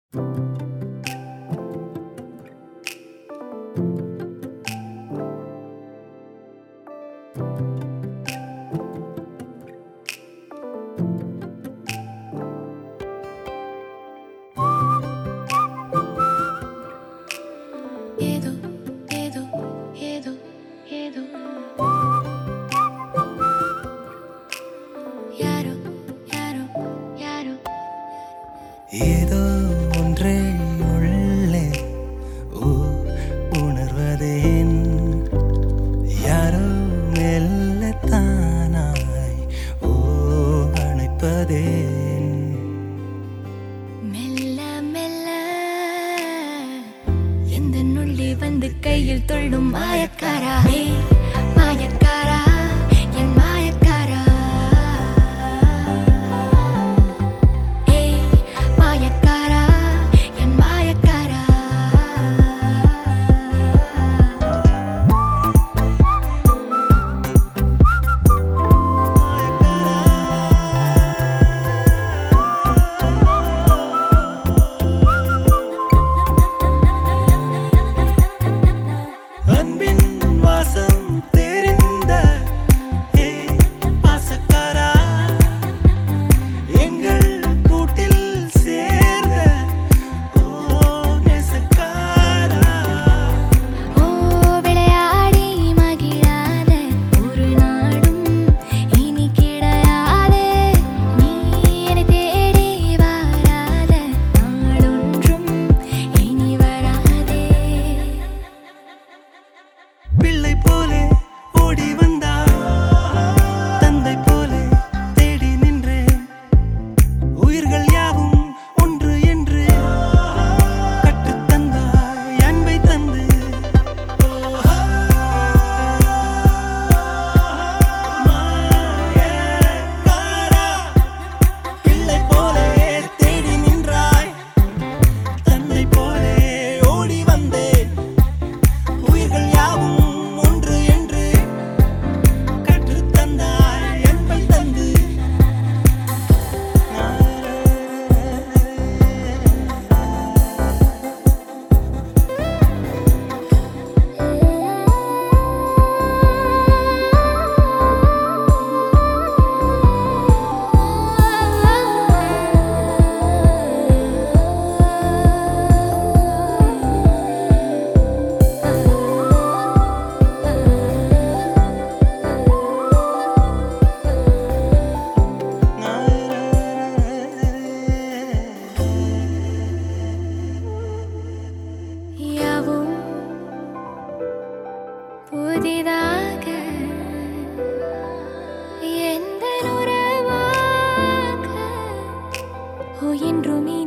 ஏதோ ஏதோ ஏதோ ஏதோ யாரோ யாரோ யாரோ ஏதோ ஒன்றே உள்ளே உணர்வதேன் யாரோ மெல்லத்தானாய் அணைப்பதேன் மெல்ல மெல்ல எந்த நுள்ளி வந்து கையில் தொள்ளும் மாயக்காரா மாயக்காரா என் மாயக்காரா மாயக்காரா என் மாயக்காரா அன்பின் வாசம் தெரிந்த பாசக்காரா எங்கள் கூட்டில் சேர்ந்த நேசக்காரா ஓ விளையாடி மகிழாத ஒரு நாடும் இனி கிடையாதே நீ என்னை தேடி வராத நாளொன்றும் இனி வராதே பிள்ளை போலே ஓடி வந்தாய் தந்தை போலே தேடி நின்றேன் உயிர்கள் யாவும் ஒன்று என்று கற்றுத் தந்தாய் அன்பை தந்து மாயக்காரா பிள்ளை போலே தேடி நின்றாய் தந்தை போலே ஓடி வந்தேன் உயிர்கள் யாவும் ஒன்று என்று கற்றுத் தந்தாய் அன்பை தந்து யாவும் புதிதாக எந்த உறவாக என்றும்